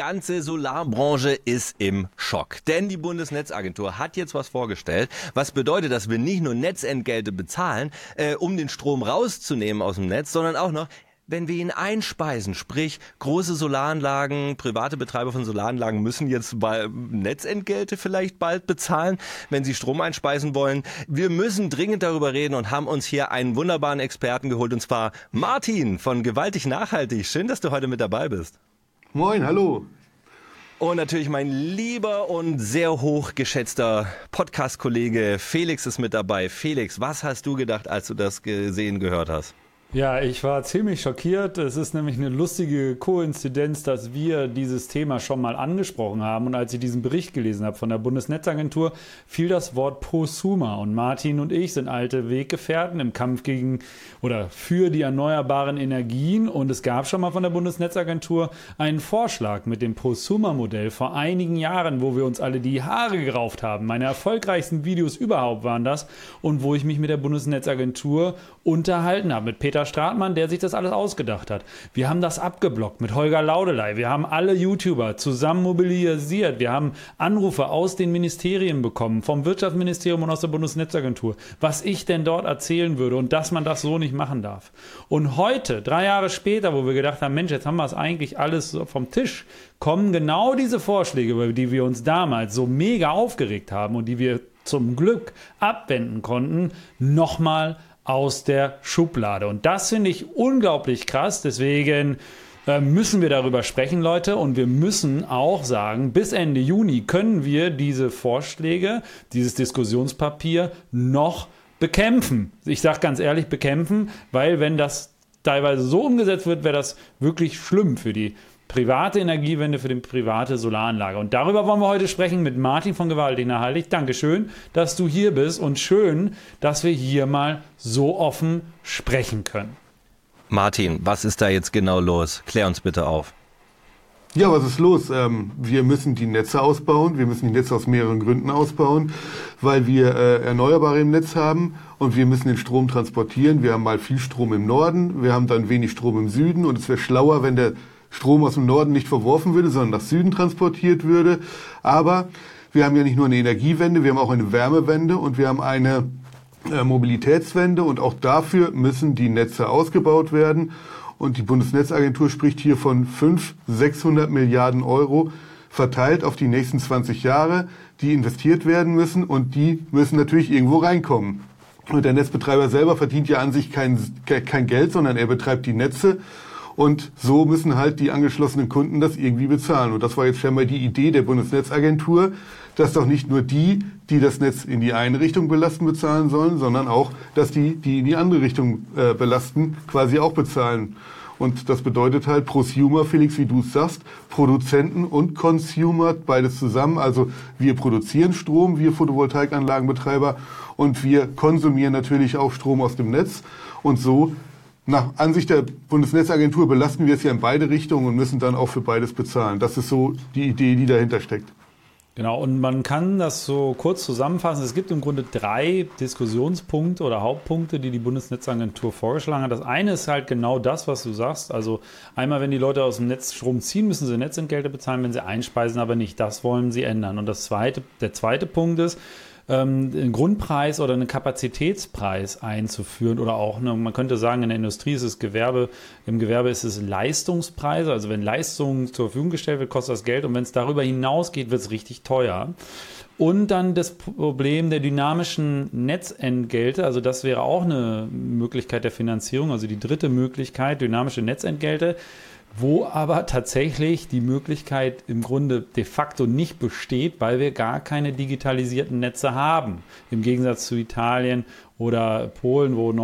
ganze Solarbranche ist im Schock. Denn die Bundesnetzagentur hat jetzt was vorgestellt, was bedeutet, dass wir nicht nur Netzentgelte bezahlen, um den Strom rauszunehmen aus dem Netz, sondern auch noch, wenn wir ihn einspeisen, sprich große Solaranlagen, private Betreiber von Solaranlagen müssen jetzt Netzentgelte vielleicht bald bezahlen, wenn sie Strom einspeisen wollen. Wir müssen dringend darüber reden und haben uns hier einen wunderbaren Experten geholt, und zwar Martin von Gewaltig Nachhaltig. Schön, dass du heute mit dabei bist. Moin, hallo. Und natürlich mein lieber und sehr hochgeschätzter Podcast-Kollege Felix ist mit dabei. Felix, was hast du gedacht, als du das gehört hast? Ja, ich war ziemlich schockiert. Es ist nämlich eine lustige Koinzidenz, dass wir dieses Thema schon mal angesprochen haben. Und als ich diesen Bericht gelesen habe von der Bundesnetzagentur, fiel das Wort Prosumer. Und Martin und ich sind alte Weggefährten im Kampf gegen oder für die erneuerbaren Energien. Und es gab schon mal von der Bundesnetzagentur einen Vorschlag mit dem Prosumer-Modell vor einigen Jahren, wo wir uns alle die Haare gerauft haben. Meine erfolgreichsten Videos überhaupt waren das. Und wo ich mich mit der Bundesnetzagentur unterhalten habe, mit Peter Stratmann, der sich das alles ausgedacht hat. Wir haben das abgeblockt mit Holger Laudeley. Wir haben alle YouTuber zusammen mobilisiert. Wir haben Anrufe aus den Ministerien bekommen, vom Wirtschaftsministerium und aus der Bundesnetzagentur, was ich denn dort erzählen würde und dass man das so nicht machen darf. Und heute, 3 Jahre später, wo wir gedacht haben, Mensch, jetzt haben wir es eigentlich alles vom Tisch, kommen genau diese Vorschläge, über die wir uns damals so mega aufgeregt haben und die wir zum Glück abwenden konnten, nochmal aus der Schublade. Und das finde ich unglaublich krass. Deswegen müssen wir darüber sprechen, Leute. Und wir müssen auch sagen, bis Ende Juni können wir diese Vorschläge, dieses Diskussionspapier noch bekämpfen. Ich sage ganz ehrlich, bekämpfen, weil wenn das teilweise so umgesetzt wird, wäre das wirklich schlimm für die private Energiewende, für die private Solaranlage. Und darüber wollen wir heute sprechen mit Martin von Gewaltig Nachhaltig. Dankeschön, dass du hier bist und schön, dass wir hier mal so offen sprechen können. Martin, was ist da jetzt genau los? Klär uns bitte auf. Ja, was ist los? Wir müssen die Netze ausbauen. Wir müssen die Netze aus mehreren Gründen ausbauen, weil wir Erneuerbare im Netz haben und wir müssen den Strom transportieren. Wir haben mal viel Strom im Norden, wir haben dann wenig Strom im Süden und es wäre schlauer, wenn der Strom aus dem Norden nicht verworfen würde, sondern nach Süden transportiert würde. Aber wir haben ja nicht nur eine Energiewende, wir haben auch eine Wärmewende und wir haben eine Mobilitätswende und auch dafür müssen die Netze ausgebaut werden. Und die Bundesnetzagentur spricht hier von 500-600 Milliarden Euro verteilt auf die nächsten 20 Jahre, die investiert werden müssen und die müssen natürlich irgendwo reinkommen. Und der Netzbetreiber selber verdient ja an sich kein Geld, sondern er betreibt die Netze. Und so müssen halt die angeschlossenen Kunden das irgendwie bezahlen. Und das war jetzt scheinbar die Idee der Bundesnetzagentur, dass doch nicht nur die das Netz in die eine Richtung belasten, bezahlen sollen, sondern auch, dass die in die andere Richtung belasten, quasi auch bezahlen. Und das bedeutet halt Prosumer, Felix, wie du es sagst, Produzenten und Consumer, beides zusammen. Also wir produzieren Strom, wir Photovoltaikanlagenbetreiber, und wir konsumieren natürlich auch Strom aus dem Netz. Und so nach Ansicht der Bundesnetzagentur belasten wir es ja in beide Richtungen und müssen dann auch für beides bezahlen. Das ist so die Idee, die dahinter steckt. Genau, und man kann das so kurz zusammenfassen. Es gibt im Grunde 3 Diskussionspunkte oder Hauptpunkte, die die Bundesnetzagentur vorgeschlagen hat. Das eine ist halt genau das, was du sagst. Also einmal, wenn die Leute aus dem Netz Strom ziehen, müssen sie Netzentgelte bezahlen, wenn sie einspeisen, aber nicht. Das wollen sie ändern. Und der zweite Punkt ist, einen Grundpreis oder einen Kapazitätspreis einzuführen oder auch, man könnte sagen, in der Industrie ist es im Gewerbe ist es Leistungspreise, also wenn Leistung zur Verfügung gestellt wird, kostet das Geld und wenn es darüber hinausgeht, wird es richtig teuer. Und dann das Problem der dynamischen Netzentgelte, also das wäre auch eine Möglichkeit der Finanzierung, also die dritte Möglichkeit, dynamische Netzentgelte, wo aber tatsächlich die Möglichkeit im Grunde de facto nicht besteht, weil wir gar keine digitalisierten Netze haben. Im Gegensatz zu Italien oder Polen, wo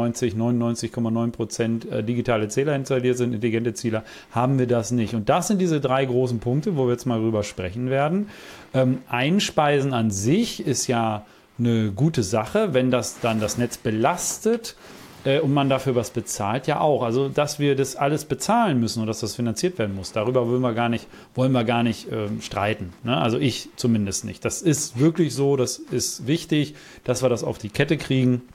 99,9% digitale Zähler installiert sind, intelligente Zähler, haben wir das nicht. Und das sind diese 3 großen Punkte, wo wir jetzt mal drüber sprechen werden. Einspeisen an sich ist ja eine gute Sache, wenn das dann das Netz belastet. Und man dafür was bezahlt, ja auch. Also, dass wir das alles bezahlen müssen und dass das finanziert werden muss, darüber wollen wir gar nicht streiten. Ne? Also ich zumindest nicht. Das ist wirklich so, das ist wichtig, dass wir das auf die Kette kriegen.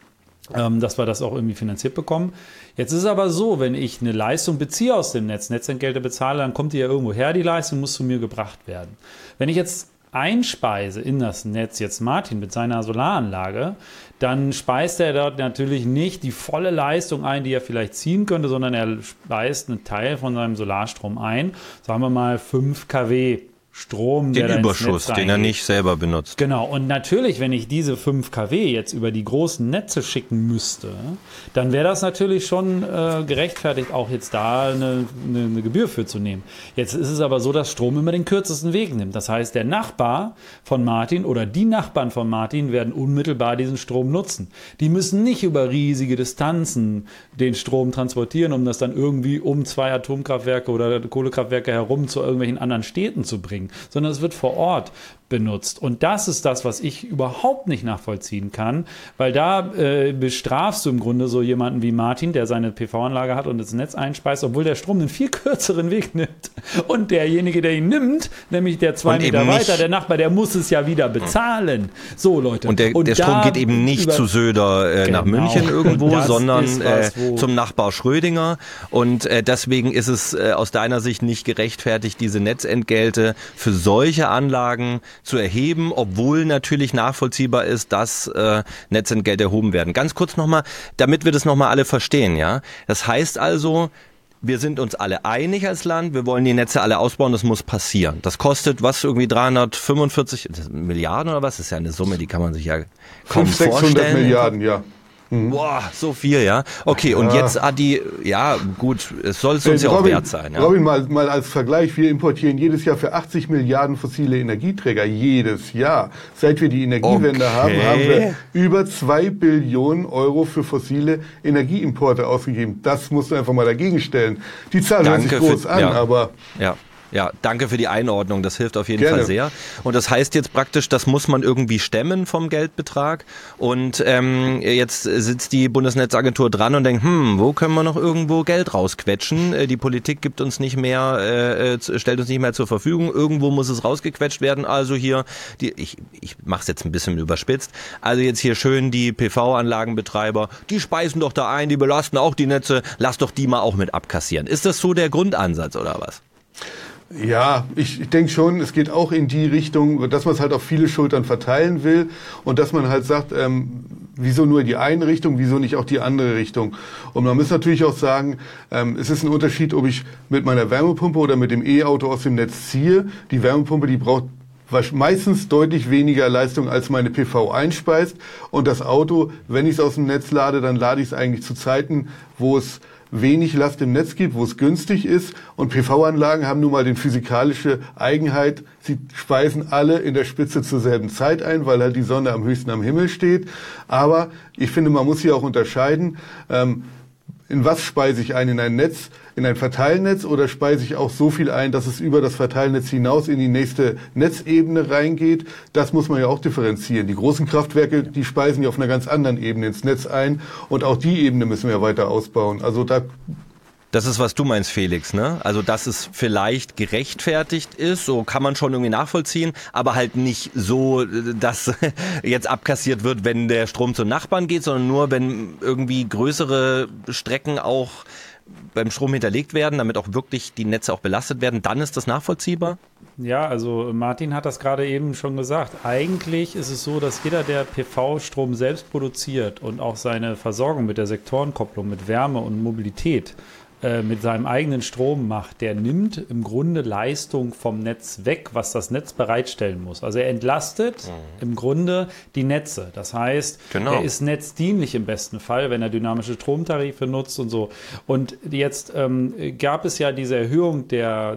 dass wir das auch irgendwie finanziert bekommen. Jetzt ist es aber so, wenn ich eine Leistung beziehe aus dem Netz, Netzentgelte bezahle, dann kommt die ja irgendwo her, die Leistung muss zu mir gebracht werden. Wenn ich jetzt einspeise in das Netz jetzt Martin mit seiner Solaranlage, dann speist er dort natürlich nicht die volle Leistung ein, die er vielleicht ziehen könnte, sondern er speist einen Teil von seinem Solarstrom ein, sagen wir mal 5 kW Strom, den Überschuss, den er nicht selber benutzt. Genau, und natürlich, wenn ich diese 5 kW jetzt über die großen Netze schicken müsste, dann wäre das natürlich schon gerechtfertigt, auch jetzt da eine Gebühr für zu nehmen. Jetzt ist es aber so, dass Strom immer den kürzesten Weg nimmt. Das heißt, der Nachbar von Martin oder die Nachbarn von Martin werden unmittelbar diesen Strom nutzen. Die müssen nicht über riesige Distanzen den Strom transportieren, um das dann irgendwie um 2 Atomkraftwerke oder Kohlekraftwerke herum zu irgendwelchen anderen Städten zu bringen, sondern es wird vor Ort benutzt. Und das ist das, was ich überhaupt nicht nachvollziehen kann, weil da bestrafst du im Grunde so jemanden wie Martin, der seine PV-Anlage hat und ins Netz einspeist, obwohl der Strom einen viel kürzeren Weg nimmt. Und derjenige, der ihn nimmt, nämlich der 2 Meter weiter, der Nachbar, der muss es ja wieder bezahlen. So, Leute. Und der Strom geht eben nicht zu Söder nach München irgendwo, sondern zum Nachbar Schrödinger. Und deswegen ist es aus deiner Sicht nicht gerechtfertigt, diese Netzentgelte für solche Anlagen zu erheben, obwohl natürlich nachvollziehbar ist, dass Netzentgelte erhoben werden. Ganz kurz nochmal, damit wir das nochmal alle verstehen, ja. Das heißt also, wir sind uns alle einig als Land, wir wollen die Netze alle ausbauen, das muss passieren. Das kostet was, irgendwie 345 Milliarden oder was? Das ist ja eine Summe, die kann man sich ja kaum 600 Milliarden, ja. Boah, so viel, ja. Okay, und jetzt ja gut, es soll es uns ja auch wert sein. Ja. Robin, mal als Vergleich, wir importieren jedes Jahr für 80 Milliarden fossile Energieträger, jedes Jahr. Seit wir die Energiewende haben wir über 2 Billionen Euro für fossile Energieimporte ausgegeben. Das musst du einfach mal dagegen stellen. Die Zahl hört sich groß an, aber... Ja, danke für die Einordnung, das hilft auf jeden Fall sehr. Und das heißt jetzt praktisch, das muss man irgendwie stemmen vom Geldbetrag. Und jetzt sitzt die Bundesnetzagentur dran und denkt, wo können wir noch irgendwo Geld rausquetschen? Die Politik gibt uns nicht mehr, stellt uns nicht mehr zur Verfügung. Irgendwo muss es rausgequetscht werden. Also hier, ich mache es jetzt ein bisschen überspitzt, also jetzt hier schön die PV-Anlagenbetreiber, die speisen doch da ein, die belasten auch die Netze, lass doch die mal auch mit abkassieren. Ist das so der Grundansatz oder was? Ja, ich denke schon, es geht auch in die Richtung, dass man es halt auf viele Schultern verteilen will und dass man halt sagt, wieso nur die eine Richtung, wieso nicht auch die andere Richtung. Und man muss natürlich auch sagen, es ist ein Unterschied, ob ich mit meiner Wärmepumpe oder mit dem E-Auto aus dem Netz ziehe. Die Wärmepumpe, die braucht meistens deutlich weniger Leistung, als meine PV einspeist. Und das Auto, wenn ich es aus dem Netz lade, dann lade ich es eigentlich zu Zeiten, wo es wenig Last im Netz gibt, wo es günstig ist. Und PV-Anlagen haben nun mal die physikalische Eigenheit, sie speisen alle in der Spitze zur selben Zeit ein, weil halt die Sonne am höchsten am Himmel steht. Aber ich finde, man muss hier auch unterscheiden, in was speise ich ein? In ein Netz, in ein Verteilnetz oder speise ich auch so viel ein, dass es über das Verteilnetz hinaus in die nächste Netzebene reingeht? Das muss man ja auch differenzieren. Die großen Kraftwerke, die speisen ja auf einer ganz anderen Ebene ins Netz ein und auch die Ebene müssen wir weiter ausbauen. Also das ist, was du meinst, Felix, ne? Also, dass es vielleicht gerechtfertigt ist, so kann man schon irgendwie nachvollziehen, aber halt nicht so, dass jetzt abkassiert wird, wenn der Strom zum Nachbarn geht, sondern nur, wenn irgendwie größere Strecken auch beim Strom hinterlegt werden, damit auch wirklich die Netze auch belastet werden, dann ist das nachvollziehbar? Ja, also Martin hat das gerade eben schon gesagt. Eigentlich ist es so, dass jeder, der PV-Strom selbst produziert und auch seine Versorgung mit der Sektorenkopplung, mit Wärme und Mobilität mit seinem eigenen Strom macht, der nimmt im Grunde Leistung vom Netz weg, was das Netz bereitstellen muss. Also er entlastet im Grunde die Netze. Das heißt, er ist netzdienlich im besten Fall, wenn er dynamische Stromtarife nutzt und so. Und jetzt gab es ja diese Erhöhung der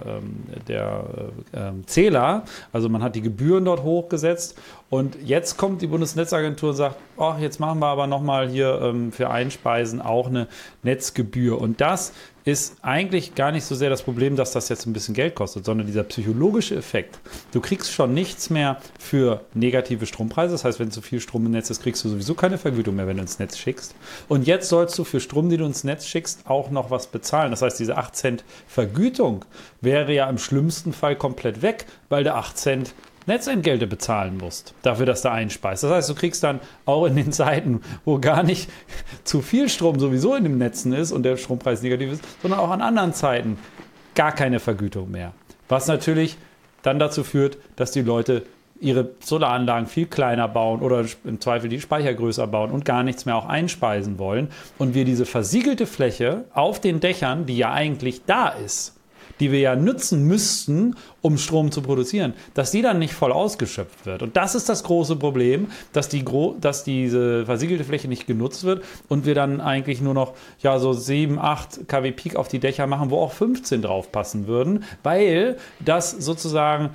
Zähler, also man hat die Gebühren dort hochgesetzt. Und jetzt kommt die Bundesnetzagentur und sagt, jetzt machen wir aber nochmal hier für Einspeisen auch eine Netzgebühr. Und das ist eigentlich gar nicht so sehr das Problem, dass das jetzt ein bisschen Geld kostet, sondern dieser psychologische Effekt. Du kriegst schon nichts mehr für negative Strompreise. Das heißt, wenn zu viel Strom im Netz ist, kriegst du sowieso keine Vergütung mehr, wenn du ins Netz schickst. Und jetzt sollst du für Strom, den du ins Netz schickst, auch noch was bezahlen. Das heißt, diese 8 Cent Vergütung wäre ja im schlimmsten Fall komplett weg, weil der 8 Cent Netzentgelte bezahlen musst, dafür, dass du einspeist. Das heißt, du kriegst dann auch in den Zeiten, wo gar nicht zu viel Strom sowieso in den Netzen ist und der Strompreis negativ ist, sondern auch an anderen Zeiten gar keine Vergütung mehr. Was natürlich dann dazu führt, dass die Leute ihre Solaranlagen viel kleiner bauen oder im Zweifel die Speicher größer bauen und gar nichts mehr auch einspeisen wollen. Und wir diese versiegelte Fläche auf den Dächern, die ja eigentlich da ist, die wir ja nutzen müssten, um Strom zu produzieren, dass die dann nicht voll ausgeschöpft wird. Und das ist das große Problem, dass diese versiegelte Fläche nicht genutzt wird und wir dann eigentlich nur noch so 7, 8 kW Peak auf die Dächer machen, wo auch 15 drauf passen würden, weil das sozusagen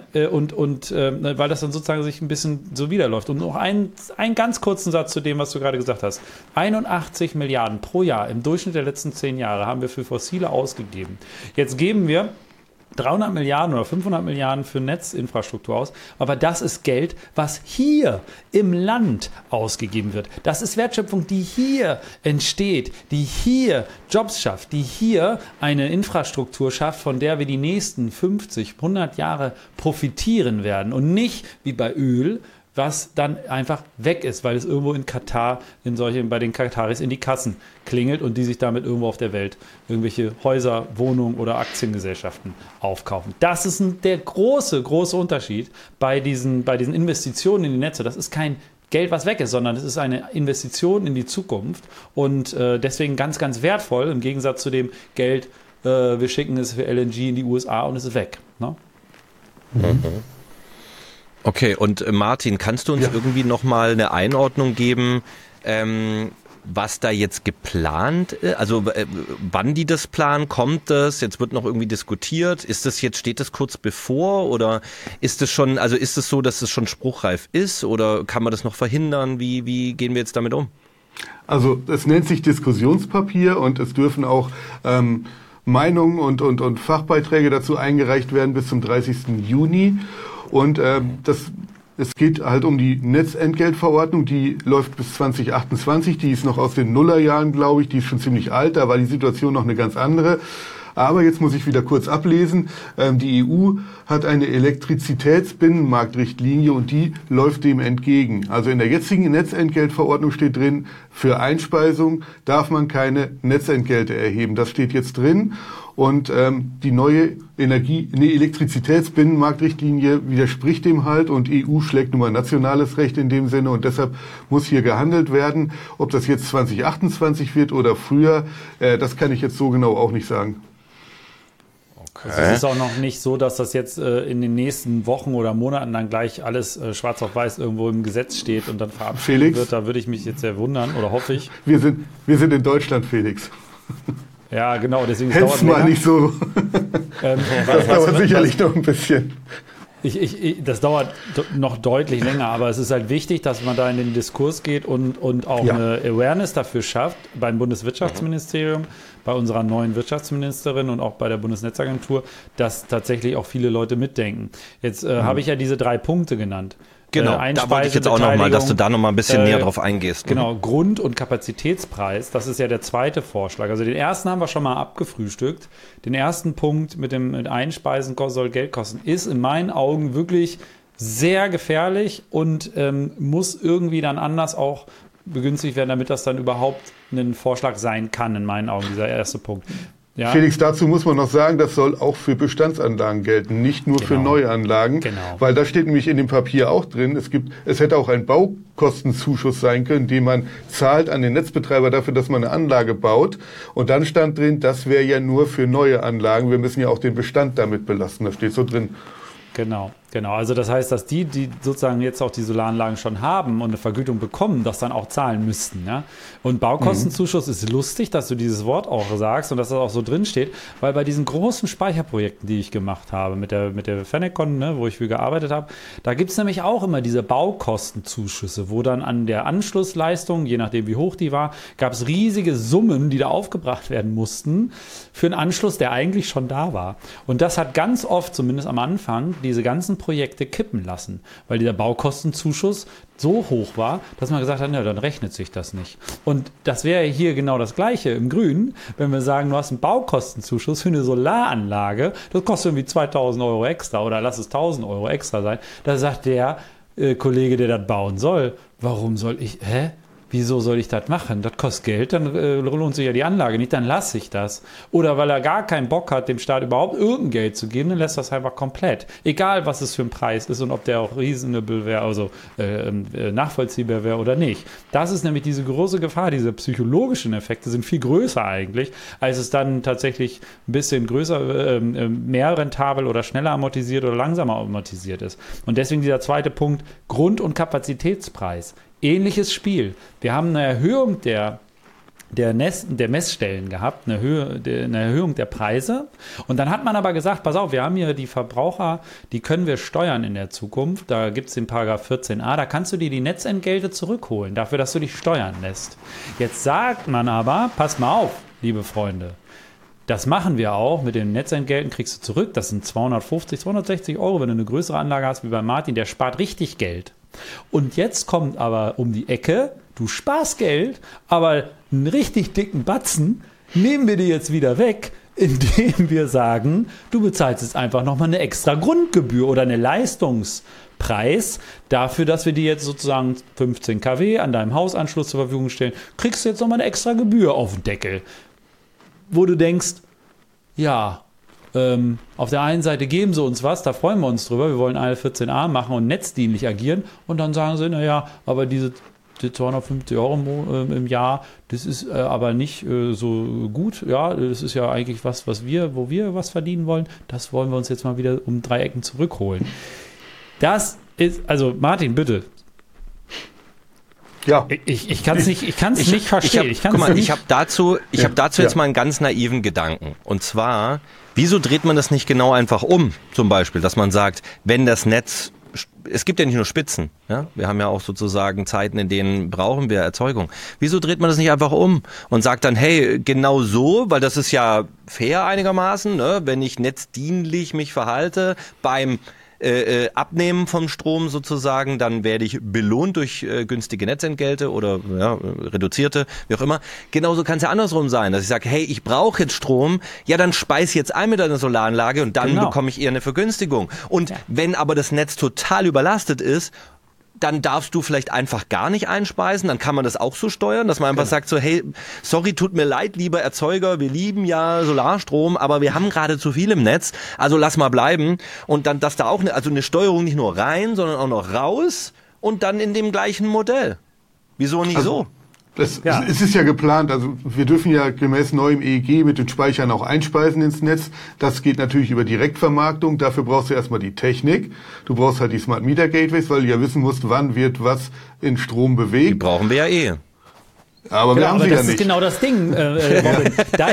weil das dann sozusagen sich ein bisschen so widerläuft. Und noch einen ganz kurzen Satz zu dem, was du gerade gesagt hast. 81 Milliarden pro Jahr im Durchschnitt der letzten 10 Jahre haben wir für Fossile ausgegeben. Jetzt geben wir 300 Milliarden oder 500 Milliarden für Netzinfrastruktur aus. Aber das ist Geld, was hier im Land ausgegeben wird. Das ist Wertschöpfung, die hier entsteht, die hier Jobs schafft, die hier eine Infrastruktur schafft, von der wir die nächsten 50, 100 Jahre profitieren werden. Und nicht wie bei Öl, was dann einfach weg ist, weil es irgendwo in Katar, bei den Kataris in die Kassen klingelt und die sich damit irgendwo auf der Welt irgendwelche Häuser, Wohnungen oder Aktiengesellschaften aufkaufen. Das ist der große, große Unterschied bei diesen Investitionen in die Netze. Das ist kein Geld, was weg ist, sondern es ist eine Investition in die Zukunft und deswegen ganz, ganz wertvoll im Gegensatz zu dem Geld, wir schicken es für LNG in die USA und es ist weg. Ne? Mhm. Okay, und Martin, kannst du uns irgendwie nochmal eine Einordnung geben, was da jetzt geplant ist? Also wann die das planen, kommt das? Jetzt wird noch irgendwie diskutiert. Steht das kurz bevor oder ist es so, dass es schon spruchreif ist oder kann man das noch verhindern? Wie gehen wir jetzt damit um? Also es nennt sich Diskussionspapier und es dürfen auch Meinungen und Fachbeiträge dazu eingereicht werden bis zum 30. Juni. Und es geht halt um die Netzentgeltverordnung, die läuft bis 2028, die ist noch aus den Nullerjahren, glaube ich, die ist schon ziemlich alt, da war die Situation noch eine ganz andere. Aber jetzt muss ich wieder kurz ablesen, die EU hat eine Elektrizitätsbinnenmarktrichtlinie und die läuft dem entgegen. Also in der jetzigen Netzentgeltverordnung steht drin, für Einspeisung darf man keine Netzentgelte erheben. Das steht jetzt drin. Und die neue Elektrizitätsbinnenmarktrichtlinie widerspricht dem halt und EU schlägt nun mal nationales Recht in dem Sinne und deshalb muss hier gehandelt werden. Ob das jetzt 2028 wird oder früher, das kann ich jetzt so genau auch nicht sagen. Okay. Also es ist auch noch nicht so, dass das jetzt in den nächsten Wochen oder Monaten dann gleich alles schwarz auf weiß irgendwo im Gesetz steht und dann verabschiedet wird. Da würde ich mich jetzt sehr wundern oder hoffe ich. Wir sind in Deutschland, Felix. Ja, genau, deswegen dauert es mal nicht so. Das dauert sicherlich noch ein bisschen. Das dauert noch deutlich länger, aber es ist halt wichtig, dass man da in den Diskurs geht und auch eine Awareness dafür schafft beim Bundeswirtschaftsministerium, bei unserer neuen Wirtschaftsministerin und auch bei der Bundesnetzagentur, dass tatsächlich auch viele Leute mitdenken. Jetzt habe ich ja diese 3 Punkte genannt. Genau, da wollte ich jetzt auch nochmal, dass du da nochmal ein bisschen näher drauf eingehst. Genau, Grund- und Kapazitätspreis, das ist ja der zweite Vorschlag. Also den ersten haben wir schon mal abgefrühstückt. Den ersten Punkt mit Einspeisen soll Geld kosten, ist in meinen Augen wirklich sehr gefährlich und muss irgendwie dann anders auch begünstigt werden, damit das dann überhaupt ein Vorschlag sein kann, in meinen Augen, dieser erste Punkt. Ja. Felix, dazu muss man noch sagen, das soll auch für Bestandsanlagen gelten, nicht nur für Neuanlagen, weil da steht nämlich in dem Papier auch drin, es hätte auch ein Baukostenzuschuss sein können, den man zahlt an den Netzbetreiber dafür, dass man eine Anlage baut. Und dann stand drin, das wäre ja nur für neue Anlagen, wir müssen ja auch den Bestand damit belasten, das steht so drin. Genau. Also das heißt, dass die sozusagen jetzt auch die Solaranlagen schon haben und eine Vergütung bekommen, das dann auch zahlen müssten. Ja? Und Baukostenzuschuss ist lustig, dass du dieses Wort auch sagst und dass das auch so drin steht, weil bei diesen großen Speicherprojekten, die ich gemacht habe, mit der Fenecon, wo ich für gearbeitet habe, da gibt es nämlich auch immer diese Baukostenzuschüsse, wo dann an der Anschlussleistung, je nachdem wie hoch die war, gab es riesige Summen, die da aufgebracht werden mussten für einen Anschluss, der eigentlich schon da war. Und das hat ganz oft, zumindest am Anfang, diese ganzen Projekte kippen lassen, weil dieser Baukostenzuschuss so hoch war, dass man gesagt hat, ja, dann rechnet sich das nicht. Und das wäre hier genau das Gleiche im Grünen, wenn wir sagen, du hast einen Baukostenzuschuss für eine Solaranlage, das kostet irgendwie 2.000 Euro extra oder lass es 1.000 Euro extra sein. Da sagt der Kollege, der das bauen soll, warum soll ich, wieso soll ich das machen? Das kostet Geld, dann lohnt sich ja die Anlage nicht, dann lasse ich das. Oder weil er gar keinen Bock hat, dem Staat überhaupt irgendein Geld zu geben, dann lässt das einfach komplett. Egal, was es für ein Preis ist und ob der auch reasonable wäre, also nachvollziehbar wäre oder nicht. Das ist nämlich diese große Gefahr, diese psychologischen Effekte sind viel größer eigentlich, als es dann tatsächlich ein bisschen größer, mehr rentabel oder schneller amortisiert oder langsamer amortisiert ist. Und deswegen dieser zweite Punkt, Grund- und Kapazitätspreis. Ähnliches Spiel. Wir haben eine Erhöhung der Messstellen gehabt, eine Erhöhung der Preise. Und dann hat man aber gesagt, pass auf, wir haben hier die Verbraucher, die können wir steuern in der Zukunft. Da gibt es den Paragraph 14a, da kannst du dir die Netzentgelte zurückholen, dafür, dass du dich steuern lässt. Jetzt sagt man aber, pass mal auf, liebe Freunde, das machen wir auch, mit den Netzentgelten kriegst du zurück, das sind 250, 260 Euro, wenn du eine größere Anlage hast wie bei Martin, der spart richtig Geld. Und jetzt kommt aber um die Ecke, du sparst Geld, aber einen richtig dicken Batzen nehmen wir dir jetzt wieder weg, indem wir sagen, du bezahlst jetzt einfach nochmal eine extra Grundgebühr oder eine Leistungspreis dafür, dass wir dir jetzt sozusagen 15 kW an deinem Hausanschluss zur Verfügung stellen, kriegst du jetzt nochmal eine extra Gebühr auf den Deckel. Wo du denkst, ja, auf der einen Seite geben sie uns was, da freuen wir uns drüber, wir wollen alle 14a machen und netzdienlich agieren und dann sagen sie, naja, aber die 250 Euro im Jahr, das ist aber nicht so gut, ja, das ist ja eigentlich was, wo wir was verdienen wollen, das wollen wir uns jetzt mal wieder um 3 Ecken zurückholen. Das ist, also Martin, bitte. Ja. Ich kann es nicht verstehen. Ich habe dazu jetzt mal einen ganz naiven Gedanken. Und zwar, wieso dreht man das nicht genau einfach um? Zum Beispiel, dass man sagt, wenn das Netz, es gibt ja nicht nur Spitzen, ja? Wir haben ja auch sozusagen Zeiten, in denen brauchen wir Erzeugung. Wieso dreht man das nicht einfach um und sagt dann, hey, genau so, weil das ist ja fair einigermaßen, ne? Wenn ich netzdienlich mich verhalte beim Abnehmen vom Strom sozusagen, dann werde ich belohnt durch günstige Netzentgelte oder reduzierte, wie auch immer. Genauso kann es ja andersrum sein, dass ich sage, hey, ich brauche jetzt Strom, ja, dann speise jetzt ein mit einer Solaranlage und dann bekomme ich eher eine Vergünstigung. Und wenn aber das Netz total überlastet ist, dann darfst du vielleicht einfach gar nicht einspeisen, dann kann man das auch so steuern, dass man einfach sagt so, hey, sorry, tut mir leid, lieber Erzeuger, wir lieben ja Solarstrom, aber wir haben gerade zu viel im Netz, also lass mal bleiben. Und dann, dass da auch eine Steuerung nicht nur rein, sondern auch noch raus und dann in dem gleichen Modell. Wieso nicht so? Es ist ja geplant, also wir dürfen ja gemäß neuem EEG mit den Speichern auch einspeisen ins Netz. Das geht natürlich über Direktvermarktung, dafür brauchst du erstmal die Technik. Du brauchst halt die Smart Meter Gateways, weil du ja wissen musst, wann wird was in Strom bewegt. Die brauchen wir ja Aber wir haben sie ja nicht. Das ist genau das Ding, Robin.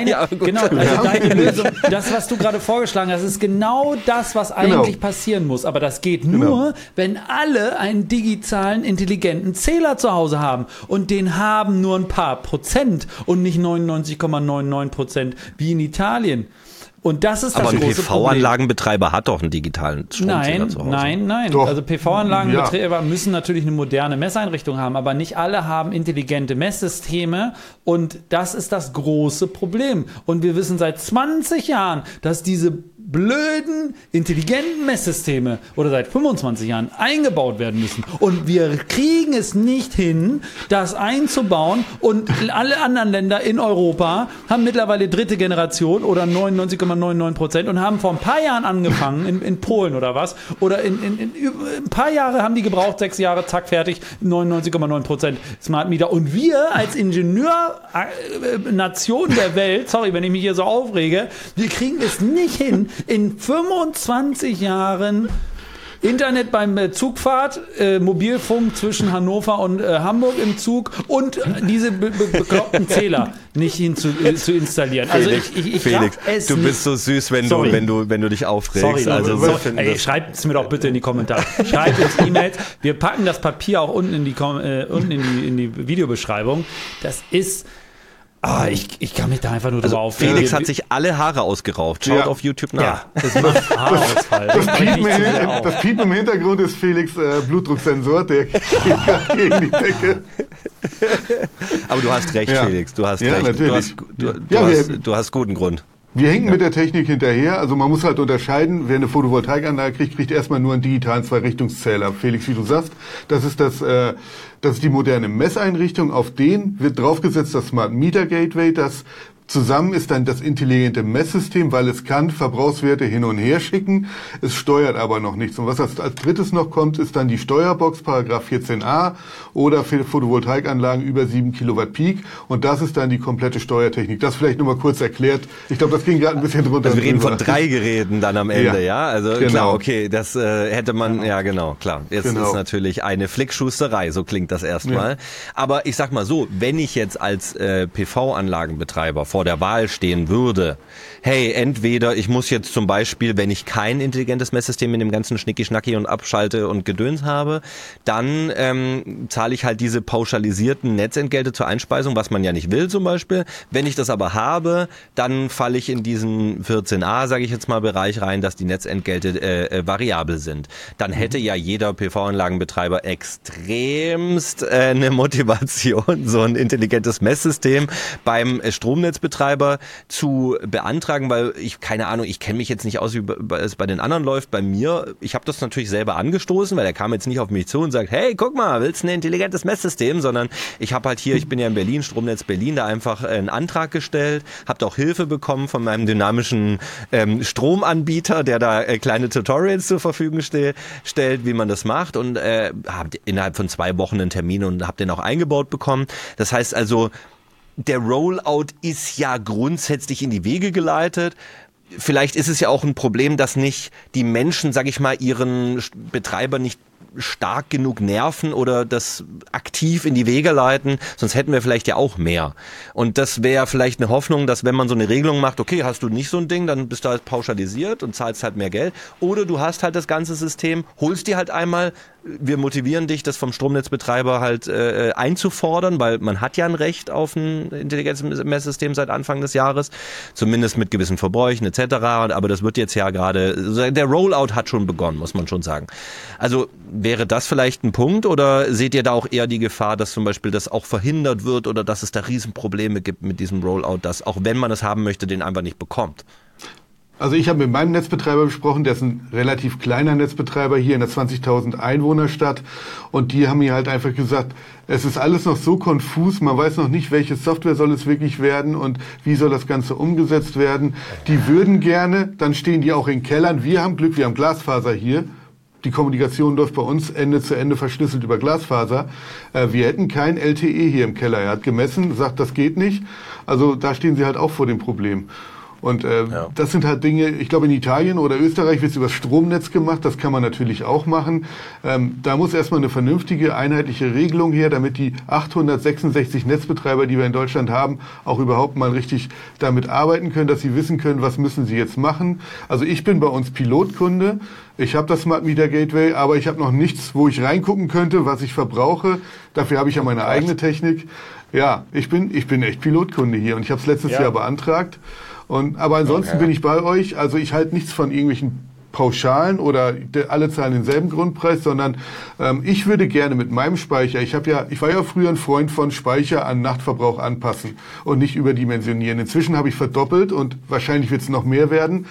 Deine Lösung, das, was du gerade vorgeschlagen hast, ist genau das, was eigentlich passieren muss. Aber das geht nur, wenn alle einen digitalen, intelligenten Zähler zu Hause haben. Und den haben nur ein paar Prozent und nicht 99,99% wie in Italien. Und das ist das große Problem. Aber ein PV-Anlagenbetreiber hat doch einen digitalen Stromzähler zu Hause. Nein. Doch. Also PV-Anlagenbetreiber müssen natürlich eine moderne Messeinrichtung haben, aber nicht alle haben intelligente Messsysteme und das ist das große Problem. Und wir wissen seit 20 Jahren, dass diese blöden, intelligenten Messsysteme oder seit 25 Jahren eingebaut werden müssen. Und wir kriegen es nicht hin, das einzubauen. Und alle anderen Länder in Europa haben mittlerweile dritte Generation oder 99,99% und haben vor ein paar Jahren angefangen, in Polen oder was. Oder in ein paar Jahre haben die gebraucht, 6 Jahre, zack, fertig, 99,9% Smart Meter. Und wir als Ingenieurnation der Welt, sorry, wenn ich mich hier so aufrege, wir kriegen es nicht hin, in 25 Jahren Internet beim Zugfahrt, Mobilfunk zwischen Hannover und Hamburg im Zug und diese bekloppten Zähler nicht zu installieren. Also Felix, du bist so süß, wenn du dich aufregst. Schreibt es mir doch bitte in die Kommentare. Schreibt uns E-Mails. Wir packen das Papier auch unten in die Videobeschreibung. Das ist Ich kann mich da einfach nur drüber aufregen. Felix hat sich alle Haare ausgeraucht. Schaut auf YouTube nach. Ja, das macht Haarausfall. Das Piepen im Hintergrund ist Felix Blutdrucksensor, der geht gegen die Decke. Aber du hast recht, Felix. Du hast recht. Natürlich. Du hast guten Grund. Wir hinken mit der Technik hinterher. Also man muss halt unterscheiden, wer eine Photovoltaikanlage kriegt erstmal nur einen digitalen Zwei-Richtungszähler. Felix, wie du sagst, das ist die moderne Messeinrichtung. Auf den wird draufgesetzt das Smart Meter Gateway, das zusammen ist dann das intelligente Messsystem, weil es kann Verbrauchswerte hin und her schicken, es steuert aber noch nichts. Und was als drittes noch kommt, ist dann die Steuerbox, Paragraph 14a oder für Photovoltaikanlagen über 7 Kilowatt Peak. Und das ist dann die komplette Steuertechnik. Das vielleicht nur mal kurz erklärt. Ich glaube, das ging gerade ein bisschen drunter. Also wir reden von 3 Geräten dann am Ende, ja? Also genau. Klar, okay, das hätte man, klar. Jetzt ist natürlich eine Flickschusterei, so klingt das erstmal. Ja. Aber ich sag mal so, wenn ich jetzt als PV-Anlagenbetreiber vor der Wahl stehen würde, hey, entweder ich muss jetzt zum Beispiel, wenn ich kein intelligentes Messsystem in dem ganzen Schnicki-Schnacki und Abschalte und Gedöns habe, dann zahle ich halt diese pauschalisierten Netzentgelte zur Einspeisung, was man ja nicht will zum Beispiel. Wenn ich das aber habe, dann falle ich in diesen 14a, sage ich jetzt mal, Bereich rein, dass die Netzentgelte variabel sind. Dann hätte ja jeder PV-Anlagenbetreiber extremst eine Motivation, so ein intelligentes Messsystem beim Stromnetzbetreiber zu beantragen, weil ich kenne mich jetzt nicht aus, wie es bei den anderen läuft. Bei mir, ich habe das natürlich selber angestoßen, weil er kam jetzt nicht auf mich zu und sagt, hey, guck mal, willst du ein intelligentes Messsystem? Sondern ich habe halt hier, ich bin ja in Berlin, Stromnetz Berlin, da einfach einen Antrag gestellt, habe auch Hilfe bekommen von meinem dynamischen Stromanbieter, der da kleine Tutorials zur Verfügung stellt, wie man das macht und habe innerhalb von 2 Wochen einen Termin und habe den auch eingebaut bekommen. Das heißt also, der Rollout ist ja grundsätzlich in die Wege geleitet. Vielleicht ist es ja auch ein Problem, dass nicht die Menschen, sag ich mal, ihren Betreiber nicht stark genug nerven oder das aktiv in die Wege leiten, sonst hätten wir vielleicht ja auch mehr. Und das wäre vielleicht eine Hoffnung, dass wenn man so eine Regelung macht, okay, hast du nicht so ein Ding, dann bist du halt pauschalisiert und zahlst halt mehr Geld. Oder du hast halt das ganze System, holst dir halt einmal, wir motivieren dich, das vom Stromnetzbetreiber halt einzufordern, weil man hat ja ein Recht auf ein intelligentes Messsystem seit Anfang des Jahres, zumindest mit gewissen Verbräuchen etc. Aber das wird jetzt ja gerade, der Rollout hat schon begonnen, muss man schon sagen. Also wäre das vielleicht ein Punkt oder seht ihr da auch eher die Gefahr, dass zum Beispiel das auch verhindert wird oder dass es da Riesenprobleme gibt mit diesem Rollout, dass auch wenn man es haben möchte, den einfach nicht bekommt? Also ich habe mit meinem Netzbetreiber besprochen, der ist ein relativ kleiner Netzbetreiber hier in der 20.000 Einwohnerstadt und die haben mir halt einfach gesagt, es ist alles noch so konfus, man weiß noch nicht, welche Software soll es wirklich werden und wie soll das Ganze umgesetzt werden. Die würden gerne, dann stehen die auch in Kellern, wir haben Glück, wir haben Glasfaser hier. Die Kommunikation läuft bei uns Ende zu Ende verschlüsselt über Glasfaser. Wir hätten kein LTE hier im Keller. Er hat gemessen, sagt, das geht nicht. Also da stehen sie halt auch vor dem Problem. Und das sind halt Dinge, ich glaube in Italien oder Österreich wird es über das Stromnetz gemacht, das kann man natürlich auch machen. Da muss erstmal eine vernünftige, einheitliche Regelung her, damit die 866 Netzbetreiber, die wir in Deutschland haben, auch überhaupt mal richtig damit arbeiten können, dass sie wissen können, was müssen sie jetzt machen. Also ich bin bei uns Pilotkunde, ich habe das Smart Meter Gateway, aber ich habe noch nichts, wo ich reingucken könnte, was ich verbrauche. Dafür habe ich ja meine eigene Technik. Ja, ich bin echt Pilotkunde hier und ich habe es letztes Jahr beantragt. Aber ansonsten bin ich bei euch. Also ich halte nichts von irgendwelchen Pauschalen oder alle zahlen denselben Grundpreis, sondern ich würde gerne mit meinem Speicher, ich war ja früher ein Freund von Speicher an Nachtverbrauch anpassen und nicht überdimensionieren. Inzwischen habe ich verdoppelt und wahrscheinlich wird es noch mehr werden.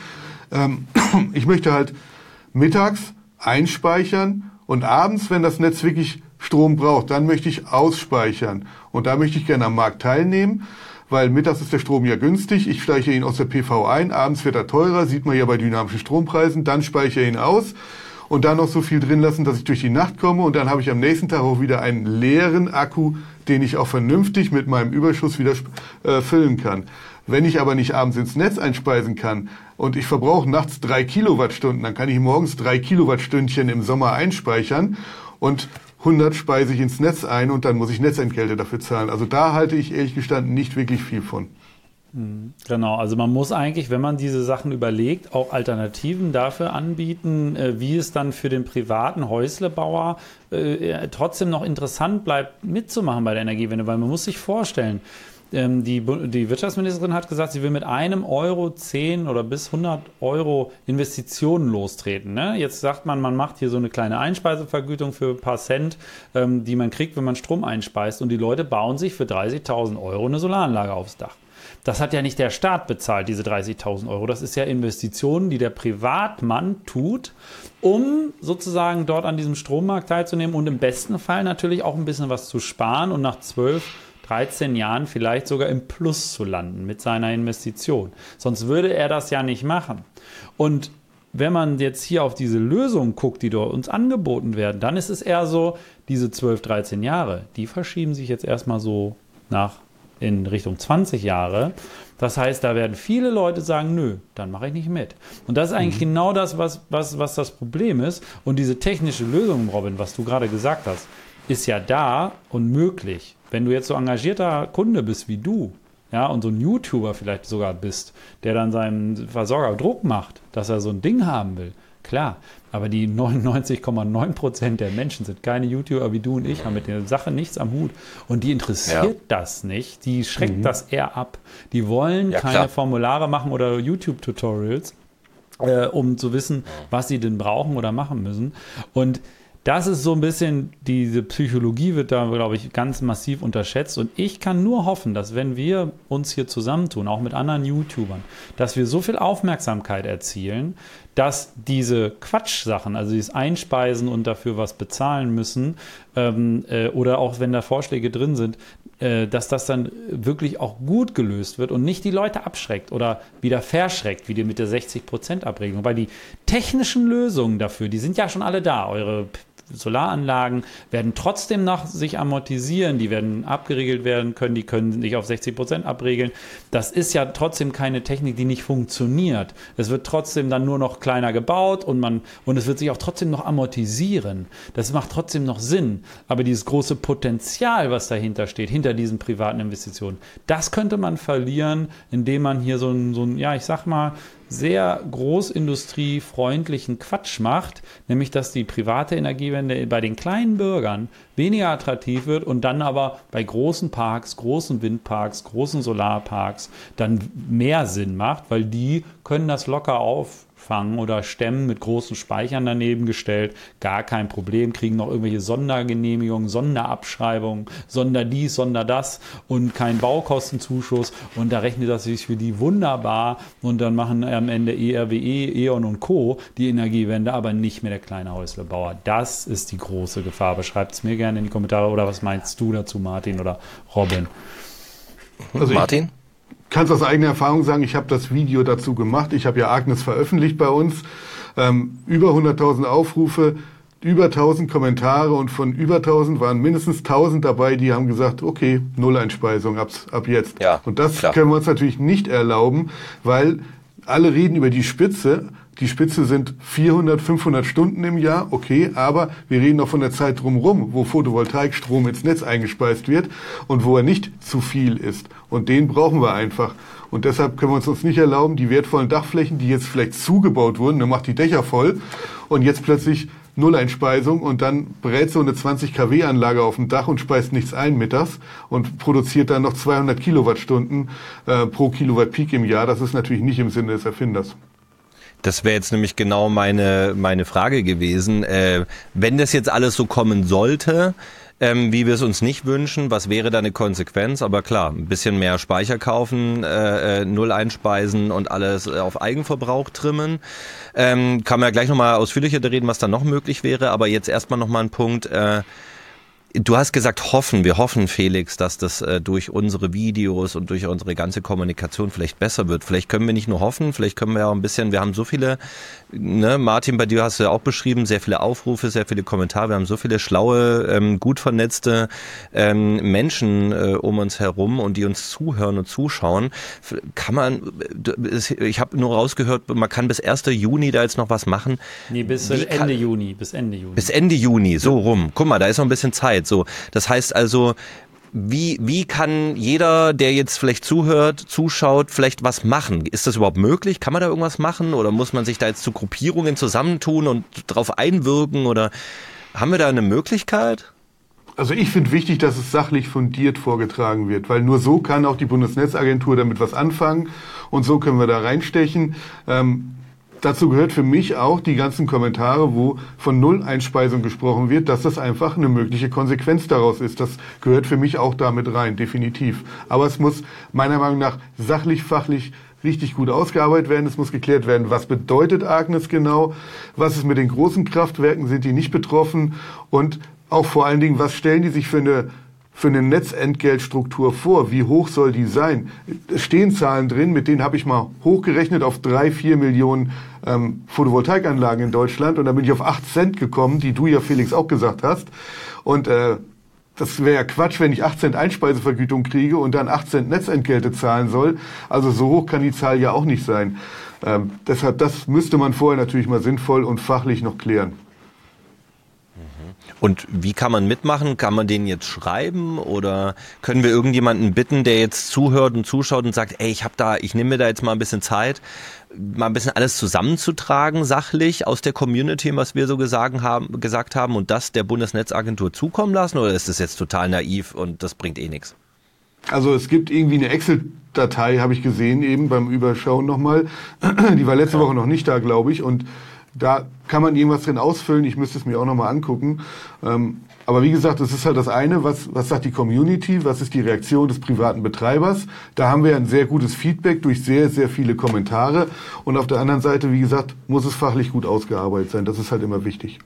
Ich möchte halt mittags einspeichern und abends, wenn das Netz wirklich Strom braucht, dann möchte ich ausspeichern. Und da möchte ich gerne am Markt teilnehmen. Weil mittags ist der Strom ja günstig, ich speichere ihn aus der PV ein, abends wird er teurer, sieht man ja bei dynamischen Strompreisen, dann speichere ihn aus und dann noch so viel drin lassen, dass ich durch die Nacht komme und dann habe ich am nächsten Tag auch wieder einen leeren Akku, den ich auch vernünftig mit meinem Überschuss wieder füllen kann. Wenn ich aber nicht abends ins Netz einspeisen kann und ich verbrauche nachts 3 Kilowattstunden, dann kann ich morgens 3 Kilowattstündchen im Sommer einspeichern und 100 speise ich ins Netz ein und dann muss ich Netzentgelte dafür zahlen. Also da halte ich ehrlich gestanden nicht wirklich viel von. Genau, also man muss eigentlich, wenn man diese Sachen überlegt, auch Alternativen dafür anbieten, wie es dann für den privaten Häuslebauer trotzdem noch interessant bleibt, mitzumachen bei der Energiewende, weil man muss sich vorstellen, Die Wirtschaftsministerin hat gesagt, sie will mit €1 10 oder bis 100 Euro Investitionen lostreten. Ne? Jetzt sagt man macht hier so eine kleine Einspeisevergütung für ein paar Cent, die man kriegt, wenn man Strom einspeist. Und die Leute bauen sich für 30.000 Euro eine Solaranlage aufs Dach. Das hat ja nicht der Staat bezahlt, diese 30.000 Euro. Das ist ja Investitionen, die der Privatmann tut, um sozusagen dort an diesem Strommarkt teilzunehmen und im besten Fall natürlich auch ein bisschen was zu sparen und nach 12, 13 Jahren vielleicht sogar im Plus zu landen mit seiner Investition. Sonst würde er das ja nicht machen. Und wenn man jetzt hier auf diese Lösungen guckt, die dort uns angeboten werden, dann ist es eher so, diese 12, 13 Jahre, die verschieben sich jetzt erstmal so in Richtung 20 Jahre. Das heißt, da werden viele Leute sagen, nö, dann mache ich nicht mit. Und das ist eigentlich genau das, was das Problem ist. Und diese technische Lösung, Robin, was du gerade gesagt hast, ist ja da und möglich. Wenn du jetzt so engagierter Kunde bist wie du, ja, und so ein YouTuber vielleicht sogar bist, der dann seinem Versorger Druck macht, dass er so ein Ding haben will, klar. Aber die 99,9% der Menschen sind keine YouTuber wie du und ich, haben mit der Sache nichts am Hut. Und die interessiert das nicht. Die schreckt das eher ab. Die wollen keine Formulare machen oder YouTube-Tutorials, um zu wissen, was sie denn brauchen oder machen müssen. Und das ist so ein bisschen, diese Psychologie wird da, glaube ich, ganz massiv unterschätzt. Und ich kann nur hoffen, dass wenn wir uns hier zusammentun, auch mit anderen YouTubern, dass wir so viel Aufmerksamkeit erzielen, dass diese Quatschsachen, also dieses Einspeisen und dafür was bezahlen müssen, oder auch wenn da Vorschläge drin sind, dass das dann wirklich auch gut gelöst wird und nicht die Leute abschreckt oder wieder verschreckt, wie die mit der 60% Abregelung. Weil die technischen Lösungen dafür, die sind ja schon alle da. Eure Solaranlagen werden trotzdem nach sich amortisieren, die werden abgeregelt werden können, die können sich auf 60% abregeln. Das ist ja trotzdem keine Technik, die nicht funktioniert. Es wird trotzdem dann nur noch kleiner gebaut und es wird sich auch trotzdem noch amortisieren. Das macht trotzdem noch Sinn. Aber dieses große Potenzial, was dahinter steht, hinter diesen privaten Investitionen, das könnte man verlieren, indem man hier so ein ja, ich sag mal, sehr großindustriefreundlichen Quatsch macht, nämlich dass die private Energiewende bei den kleinen Bürgern weniger attraktiv wird und dann aber bei großen Parks, großen Windparks, großen Solarparks dann mehr Sinn macht, weil die können das locker auffangen oder stemmen mit großen Speichern daneben gestellt, gar kein Problem, kriegen noch irgendwelche Sondergenehmigungen, Sonderabschreibungen, Sonderdies, Sonderddas und kein Baukostenzuschuss und da rechnet das sich für die wunderbar und dann machen am Ende ERWE, E.ON und Co. die Energiewende, aber nicht mehr der kleine Häuslebauer. Das ist die große Gefahr. Beschreibt es mir gerne in die Kommentare oder was meinst du dazu, Martin oder Robin? Also Martin? Ich kann es aus eigener Erfahrung sagen, ich habe das Video dazu gemacht. Ich habe ja Agnes veröffentlicht bei uns. Über 100.000 Aufrufe, über 1.000 Kommentare und von über 1.000 waren mindestens 1.000 dabei, die haben gesagt, okay, Nulleinspeisung ab jetzt. Ja, und das klar. können wir uns natürlich nicht erlauben, weil alle reden über die Spitze. Die Spitze sind 400, 500 Stunden im Jahr, okay, aber wir reden auch von der Zeit drumherum, wo Photovoltaikstrom ins Netz eingespeist wird und wo er nicht zu viel ist. Und den brauchen wir einfach. Und deshalb können wir uns nicht erlauben, die wertvollen Dachflächen, die jetzt vielleicht zugebaut wurden, dann macht die Dächer voll und jetzt plötzlich Nulleinspeisung und dann brät so eine 20 kW Anlage auf dem Dach und speist nichts ein mittags und produziert dann noch 200 Kilowattstunden pro Kilowatt Peak im Jahr. Das ist natürlich nicht im Sinne des Erfinders. Das wäre jetzt nämlich genau meine Frage gewesen. Wenn das jetzt alles so kommen sollte, wie wir es uns nicht wünschen, was wäre da eine Konsequenz? Aber klar, ein bisschen mehr Speicher kaufen, null einspeisen und alles auf Eigenverbrauch trimmen. Kann man ja gleich nochmal ausführlicher reden, was da noch möglich wäre. Aber jetzt erstmal nochmal ein Punkt. Du hast gesagt, wir hoffen, Felix, dass das durch unsere Videos und durch unsere ganze Kommunikation vielleicht besser wird. Vielleicht können wir nicht nur hoffen, vielleicht können wir ja auch ein bisschen, wir haben so viele, ne, Martin, bei dir hast du ja auch beschrieben, sehr viele Aufrufe, sehr viele Kommentare, wir haben so viele schlaue, gut vernetzte Menschen um uns herum und die uns zuhören und zuschauen. Ich habe nur rausgehört, man kann bis 1. Juni da jetzt noch was machen. Nee, bis Ende Juni. Bis Ende Juni, so rum. Guck mal, da ist noch ein bisschen Zeit. So, das heißt also, wie kann jeder, der jetzt vielleicht zuhört, zuschaut, vielleicht was machen? Ist das überhaupt möglich? Kann man da irgendwas machen? Oder muss man sich da jetzt zu Gruppierungen zusammentun und drauf einwirken? Oder haben wir da eine Möglichkeit? Also ich finde wichtig, dass es sachlich fundiert vorgetragen wird, weil nur so kann auch die Bundesnetzagentur damit was anfangen und so können wir da reinstechen. Dazu gehört für mich auch die ganzen Kommentare, wo von Null-Einspeisung gesprochen wird, dass das einfach eine mögliche Konsequenz daraus ist. Das gehört für mich auch damit rein, definitiv. Aber es muss meiner Meinung nach sachlich, fachlich richtig gut ausgearbeitet werden. Es muss geklärt werden, was bedeutet Agnes genau, was ist mit den großen Kraftwerken, sind die nicht betroffen und auch vor allen Dingen, was stellen die sich für eine Netzentgeltstruktur vor? Wie hoch soll die sein? Es stehen Zahlen drin, mit denen habe ich mal hochgerechnet auf 3-4 Millionen Photovoltaikanlagen in Deutschland und da bin ich auf 8 Cent gekommen, die du ja, Felix, auch gesagt hast. Und das wäre ja Quatsch, wenn ich 8 Cent Einspeisevergütung kriege und dann 8 Cent Netzentgelte zahlen soll. Also so hoch kann die Zahl ja auch nicht sein. Deshalb, das müsste man vorher natürlich mal sinnvoll und fachlich noch klären. Und wie kann man mitmachen? Kann man den jetzt schreiben oder können wir irgendjemanden bitten, der jetzt zuhört und zuschaut und sagt, ey, ich nehme mir da jetzt mal ein bisschen Zeit, mal ein bisschen alles zusammenzutragen, sachlich aus der Community, was wir so gesagt haben und das der Bundesnetzagentur zukommen lassen, oder ist das jetzt total naiv und das bringt eh nichts? Also es gibt irgendwie eine Excel-Datei, habe ich gesehen, eben beim Überschauen nochmal. Die war letzte Woche noch nicht da, glaube ich, und da kann man irgendwas drin ausfüllen. Ich müsste es mir auch nochmal angucken. Aber wie gesagt, das ist halt das eine, was sagt die Community, was ist die Reaktion des privaten Betreibers. Da haben wir ein sehr gutes Feedback durch sehr, sehr viele Kommentare. Und auf der anderen Seite, wie gesagt, muss es fachlich gut ausgearbeitet sein. Das ist halt immer wichtig.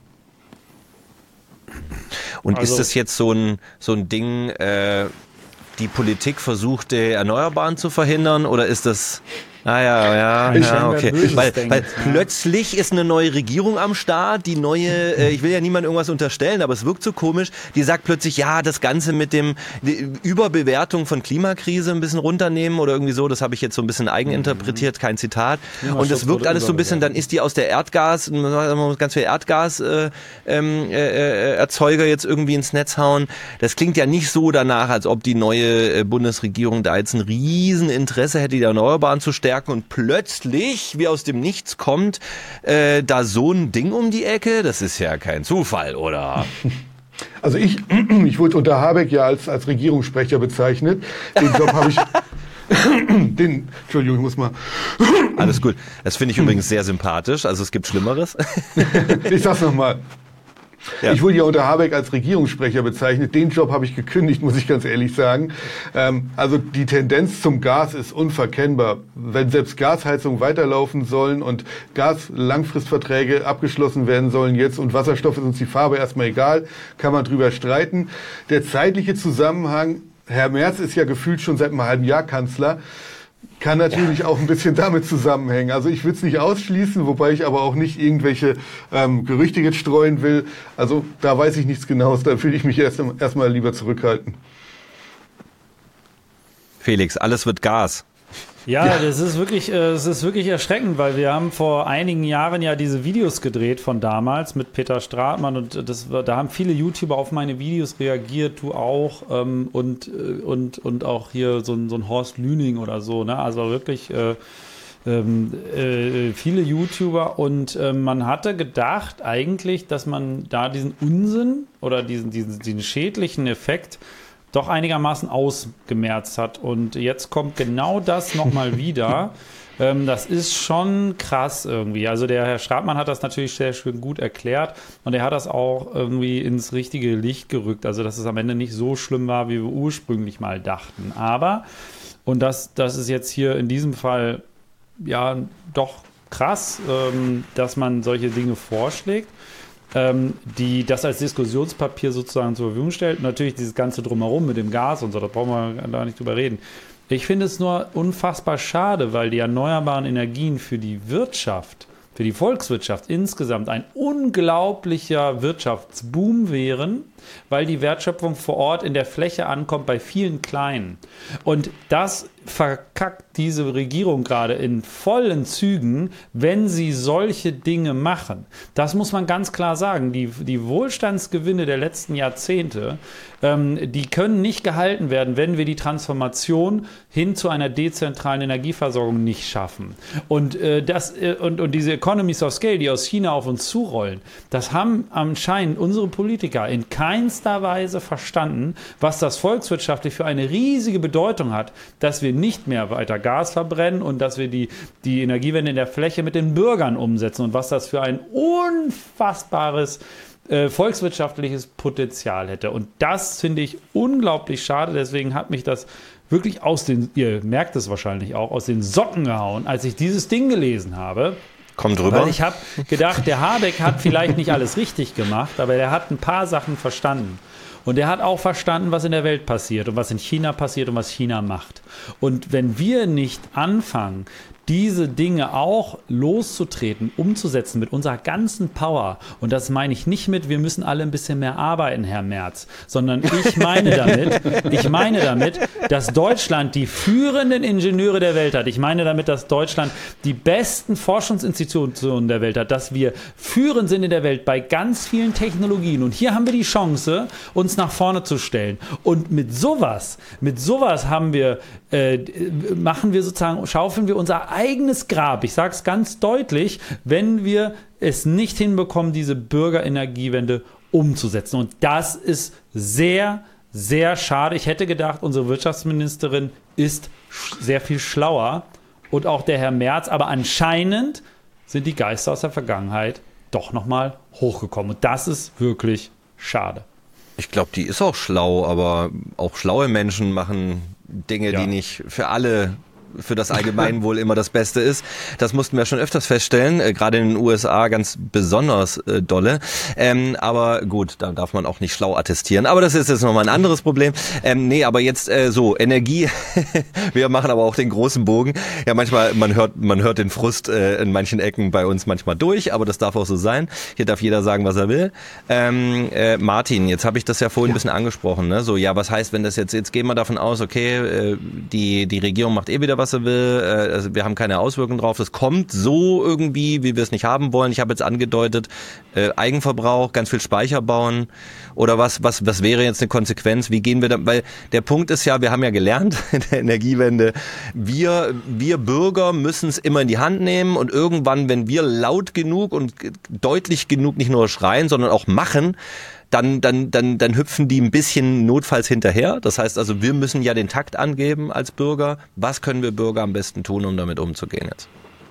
Und also, ist das jetzt so ein Ding, die Politik versucht, die Erneuerbaren zu verhindern, oder ist das... Okay. Weil plötzlich ist eine neue Regierung am Start, die neue, ich will ja niemandem irgendwas unterstellen, aber es wirkt so komisch, die sagt plötzlich, ja, das Ganze mit die Überbewertung von Klimakrise ein bisschen runternehmen oder irgendwie so, das habe ich jetzt so ein bisschen eigeninterpretiert, kein Zitat. Und es wirkt alles so ein bisschen, dann ist die aus der ganz viel Erdgaserzeuger jetzt irgendwie ins Netz hauen. Das klingt ja nicht so danach, als ob die neue Bundesregierung da jetzt ein Rieseninteresse hätte, die Erneuerbaren zu stärken. Und plötzlich, wie aus dem Nichts kommt, da so ein Ding um die Ecke, das ist ja kein Zufall, oder? Also ich wurde unter Habeck ja als Regierungssprecher bezeichnet. Den Job habe ich... Entschuldigung, ich muss mal... Alles gut. Das finde ich übrigens sehr sympathisch, also es gibt Schlimmeres. Ich sag's nochmal. Ja. Ich wurde ja unter Habeck als Regierungssprecher bezeichnet. Den Job habe ich gekündigt, muss ich ganz ehrlich sagen. Also die Tendenz zum Gas ist unverkennbar. Wenn selbst Gasheizungen weiterlaufen sollen und Gas-Langfristverträge abgeschlossen werden sollen jetzt und Wasserstoff ist uns die Farbe erstmal egal, kann man drüber streiten. Der zeitliche Zusammenhang, Herr Merz ist ja gefühlt schon seit einem halben Jahr Kanzler, kann natürlich auch ein bisschen damit zusammenhängen. Also ich will es nicht ausschließen, wobei ich aber auch nicht irgendwelche Gerüchte jetzt streuen will. Also da weiß ich nichts Genaues, da will ich mich erstmal lieber zurückhalten. Felix, alles wird Gas. Ja, das ist wirklich erschreckend, weil wir haben vor einigen Jahren ja diese Videos gedreht von damals mit Peter Stratmann und da haben viele YouTuber auf meine Videos reagiert, du auch und auch hier so ein Horst Lüning oder so, ne? Also wirklich viele YouTuber und man hatte gedacht eigentlich, dass man da diesen Unsinn oder diesen schädlichen Effekt doch einigermaßen ausgemerzt hat. Und jetzt kommt genau das nochmal wieder. Das ist schon krass irgendwie. Also der Herr Stratmann hat das natürlich sehr schön gut erklärt und er hat das auch irgendwie ins richtige Licht gerückt. Also dass es am Ende nicht so schlimm war, wie wir ursprünglich mal dachten. Aber, und das ist jetzt hier in diesem Fall ja doch krass, dass man solche Dinge vorschlägt, die das als Diskussionspapier sozusagen zur Verfügung stellt. Und natürlich dieses Ganze Drumherum mit dem Gas und so, da brauchen wir gar nicht drüber reden. Ich finde es nur unfassbar schade, weil die erneuerbaren Energien für die Wirtschaft, für die Volkswirtschaft insgesamt ein unglaublicher Wirtschaftsboom wären, weil die Wertschöpfung vor Ort in der Fläche ankommt bei vielen Kleinen. Und das verkackt diese Regierung gerade in vollen Zügen, wenn sie solche Dinge machen. Das muss man ganz klar sagen. Die Wohlstandsgewinne der letzten Jahrzehnte, die können nicht gehalten werden, wenn wir die Transformation hin zu einer dezentralen Energieversorgung nicht schaffen. Und diese Economies of Scale, die aus China auf uns zurollen, das haben anscheinend unsere Politiker in keinster Weise verstanden, was das volkswirtschaftlich für eine riesige Bedeutung hat, dass wir nicht mehr weiter Gas verbrennen und dass wir die Energiewende in der Fläche mit den Bürgern umsetzen und was das für ein unfassbares volkswirtschaftliches Potenzial hätte. Und das finde ich unglaublich schade. Deswegen hat mich das wirklich ihr merkt es wahrscheinlich auch, aus den Socken gehauen, als ich dieses Ding gelesen habe. Kommt drüber. Weil ich habe gedacht, der Habeck hat vielleicht nicht alles richtig gemacht, aber er hat ein paar Sachen verstanden. Und er hat auch verstanden, was in der Welt passiert und was in China passiert und was China macht. Und wenn wir nicht anfangen, diese Dinge auch loszutreten, umzusetzen mit unserer ganzen Power. Und das meine ich nicht mit, wir müssen alle ein bisschen mehr arbeiten, Herr Merz, sondern ich meine damit, dass Deutschland die führenden Ingenieure der Welt hat. Ich meine damit, dass Deutschland die besten Forschungsinstitutionen der Welt hat, dass wir führend sind in der Welt bei ganz vielen Technologien. Und hier haben wir die Chance, uns nach vorne zu stellen. Und mit sowas schaufeln wir unser eigenes Grab. Ich sage es ganz deutlich, wenn wir es nicht hinbekommen, diese Bürgerenergiewende umzusetzen. Und das ist sehr, sehr schade. Ich hätte gedacht, unsere Wirtschaftsministerin ist sehr viel schlauer und auch der Herr Merz. Aber anscheinend sind die Geister aus der Vergangenheit doch nochmal hochgekommen. Und das ist wirklich schade. Ich glaube, die ist auch schlau, aber auch schlaue Menschen machen Dinge, die nicht für das Allgemeinwohl immer das Beste ist. Das mussten wir schon öfters feststellen, gerade in den USA ganz besonders dolle. Aber gut, da darf man auch nicht schlau attestieren. Aber das ist jetzt nochmal ein anderes Problem. Aber jetzt Energie. Wir machen aber auch den großen Bogen. Ja, manchmal, man hört den Frust in manchen Ecken bei uns manchmal durch, aber das darf auch so sein. Hier darf jeder sagen, was er will. Martin, jetzt habe ich das ja vorhin ein bisschen angesprochen. Ne? So, ja, was heißt, wenn das jetzt gehen wir davon aus, okay, die Regierung macht wieder was er will, also wir haben keine Auswirkungen drauf, das kommt so irgendwie, wie wir es nicht haben wollen. Ich habe jetzt angedeutet, Eigenverbrauch, ganz viel Speicher bauen oder was wäre jetzt eine Konsequenz, wie gehen wir da, weil der Punkt ist ja, wir haben ja gelernt in der Energiewende, wir Bürger müssen es immer in die Hand nehmen und irgendwann, wenn wir laut genug und deutlich genug nicht nur schreien, sondern auch machen, dann hüpfen die ein bisschen notfalls hinterher. Das heißt also, wir müssen ja den Takt angeben als Bürger. Was können wir Bürger am besten tun, um damit umzugehen jetzt?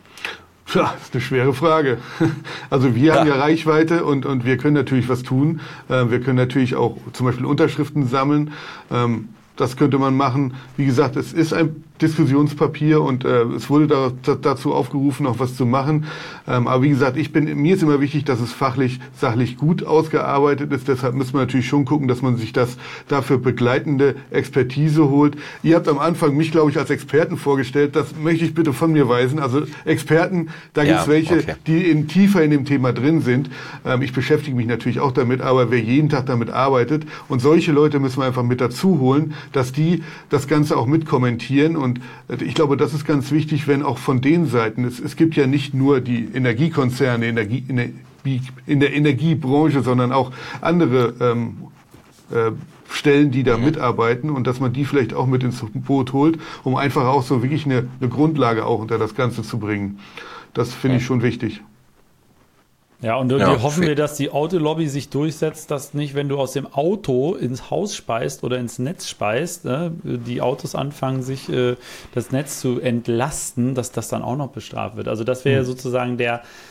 Ja, das ist eine schwere Frage. Also wir haben ja Reichweite und wir können natürlich was tun. Wir können natürlich auch zum Beispiel Unterschriften sammeln. Das könnte man machen. Wie gesagt, es ist ein Diskussionspapier und es wurde dazu aufgerufen, noch was zu machen. Aber wie gesagt, mir ist immer wichtig, dass es fachlich, sachlich gut ausgearbeitet ist. Deshalb müssen wir natürlich schon gucken, dass man sich das dafür begleitende Expertise holt. Ihr habt am Anfang mich, glaube ich, als Experten vorgestellt. Das möchte ich bitte von mir weisen. Also Experten, da gibt es welche, die tiefer in dem Thema drin sind. Ich beschäftige mich natürlich auch damit, aber wer jeden Tag damit arbeitet und solche Leute müssen wir einfach mit dazu holen, dass die das Ganze auch mitkommentieren. Und ich glaube, das ist ganz wichtig, wenn auch von den Seiten, es gibt ja nicht nur die Energiekonzerne in der Energiebranche, sondern auch andere Stellen, die da mitarbeiten und dass man die vielleicht auch mit ins Boot holt, um einfach auch so wirklich eine Grundlage auch unter das Ganze zu bringen. Das finde ich schon wichtig. Ja, und irgendwie hoffen wir, dass die Autolobby sich durchsetzt, dass nicht, wenn du aus dem Auto ins Haus speist oder ins Netz speist, die Autos anfangen, sich das Netz zu entlasten, dass das dann auch noch bestraft wird. Also das wäre sozusagen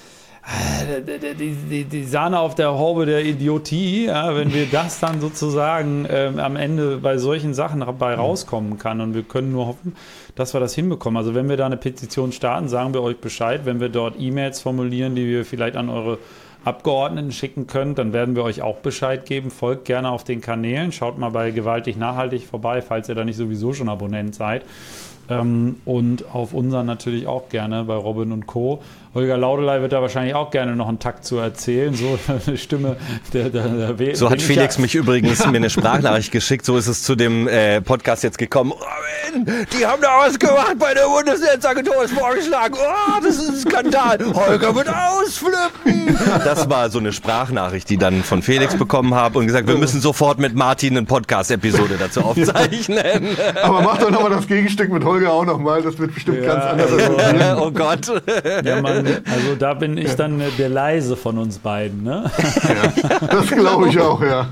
die Sahne auf der Haube der Idiotie, wenn wir das dann sozusagen am Ende bei solchen Sachen dabei rauskommen kann. Und wir können nur hoffen, dass wir das hinbekommen. Also wenn wir da eine Petition starten, sagen wir euch Bescheid. Wenn wir dort E-Mails formulieren, die wir vielleicht an eure Abgeordneten schicken könnt, dann werden wir euch auch Bescheid geben. Folgt gerne auf den Kanälen. Schaut mal bei Gewaltig Nachhaltig vorbei, falls ihr da nicht sowieso schon Abonnent seid. Und auf unseren natürlich auch gerne bei Robin und Co. Holger Laudeley wird da wahrscheinlich auch gerne noch einen Takt zu erzählen. So eine Stimme der So hat Felix mich übrigens mir eine Sprachnachricht geschickt. So ist es zu dem Podcast jetzt gekommen. Robin, die haben da was gemacht bei der Bundesnetzagentur, ist vorgeschlagen. Oh, das ist ein Skandal. Holger wird ausflippen. Das war so eine Sprachnachricht, die dann von Felix bekommen habe und gesagt, wir müssen sofort mit Martin eine Podcast-Episode dazu aufzeichnen. Aber mach doch nochmal das Gegenstück mit Holger auch nochmal. Das wird bestimmt ganz anders sein. Oh Gott. Ja, also da bin ich dann der Leise von uns beiden, ne? Ja, das glaube ich auch, ja.